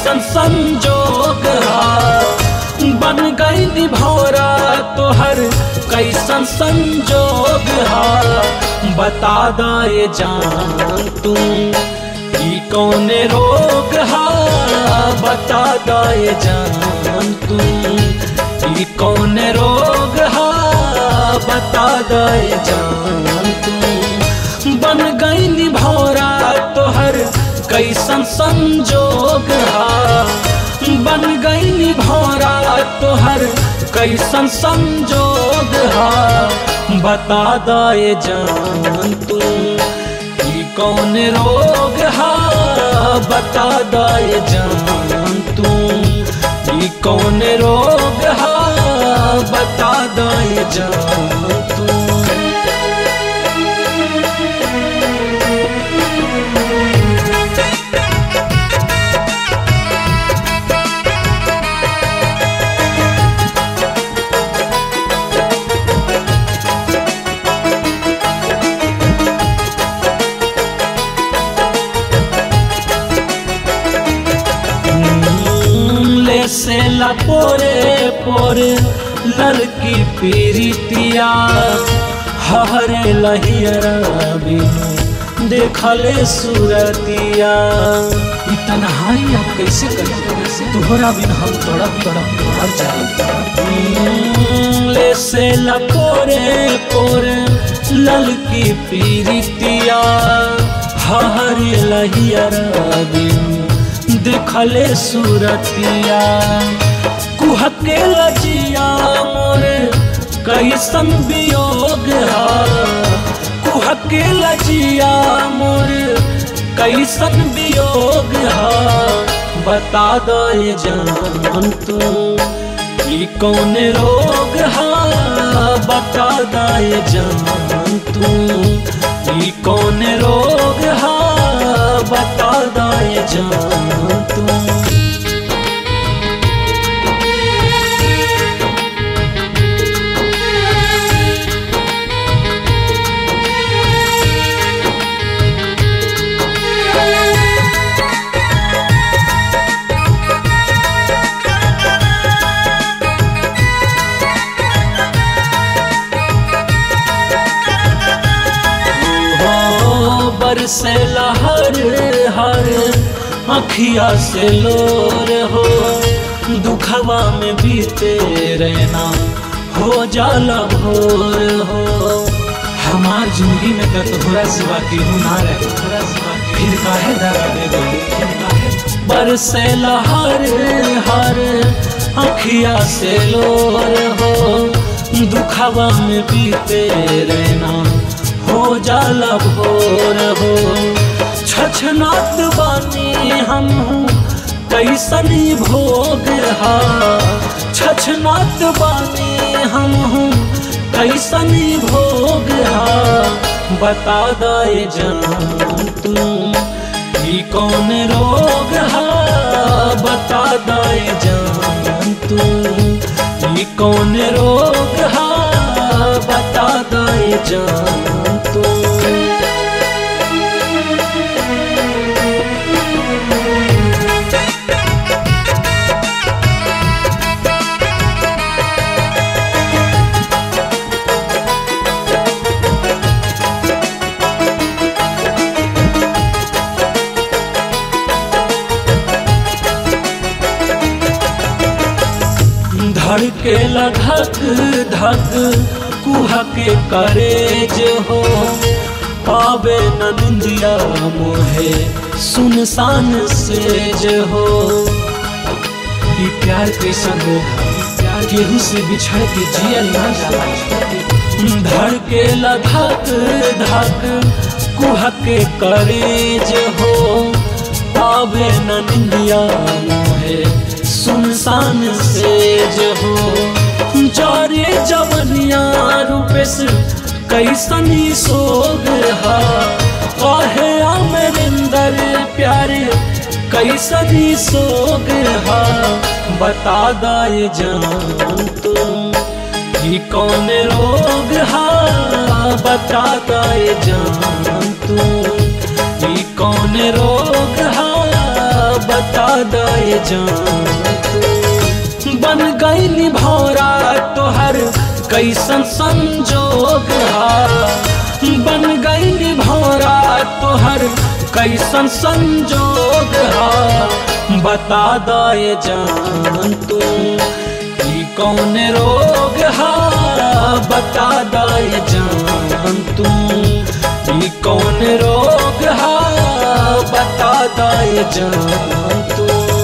कैसन संजोग हा बन गई निभौरा तोहर कैसन संजोग हा बता दाए जान तू ई कौन रोग हा बता दाए जान तू ई कौन रोग हा बता दाए जान तू बन गई निभौरा तोहर कैसन संजोग हा बन गई निभौरा तोहर कैसन संजोग हा बता दाए जान तू ई कौन रोग हा बता दाए जान तू ई कौन रोग हा बता दाए जान तू। से लपोरे पोरे ललकी पीरितिया हरे लहियरा बिनु देखले सूरतिया ई तन्हाई अब कैसे करें तोहरा बिन हम तड़प तड़प मर जाए ले से लपोरे पोरे ललकी पीरितिया हरे लहियरा बिनु देखले सूरतिया कुहके लजिया मोरे कैसन वियोग हा कुहके लजिया मोरे कैसन वियोग हा बता दे जान तू ई कौन रोग हा बता दे जान तू ई कौन रोग हा बता दे जान तू। बरसे लहर हर अखिया से लोर हो दुखवा में बीते रहना हो जाला भोर हो हमार जिंदगी में का तोहरा सिवा केहू ना रहे फिर काहे दगा दे गई बरसे लहर हर अखिया से लोर हो दुखवा में बीते रहना हो जाला भोर हो छछनात बानी हम कैसनी भोग हा छछनात बानी हम कैसनी भोग हा बता दे जान तू ई कौन रोग हा बता दे जान तू ई कौन रोग हा बता दे जान तू। धड़के धक धक कुहा के करेज हो पावे न निंदिया मोहे सुनसान सेज हो ये प्यार कैसन हो केहू से बिछड़ के जियल ना जाला धड़के धक धक कुहा के करेज हो पावे न निंदिया मोहे सुनसान सेज हो जारे जवनिया रूपेश कैसनी सोग हा काहे अमरिंदर प्यारे कैसनी सोग हा बता दे जान तू ई कौन रोग हा बता दे जान तू ई कौन रोग हा बता दे जान तू। बन गई भौरा तोहर कैसन संजोग हा, बन गई भौरा तोहर कैसन संजोग हा, बता दे जान तू ई कौन रोग हा, बता दे जान तू ई कौन रोग हा, बता दे जान तू।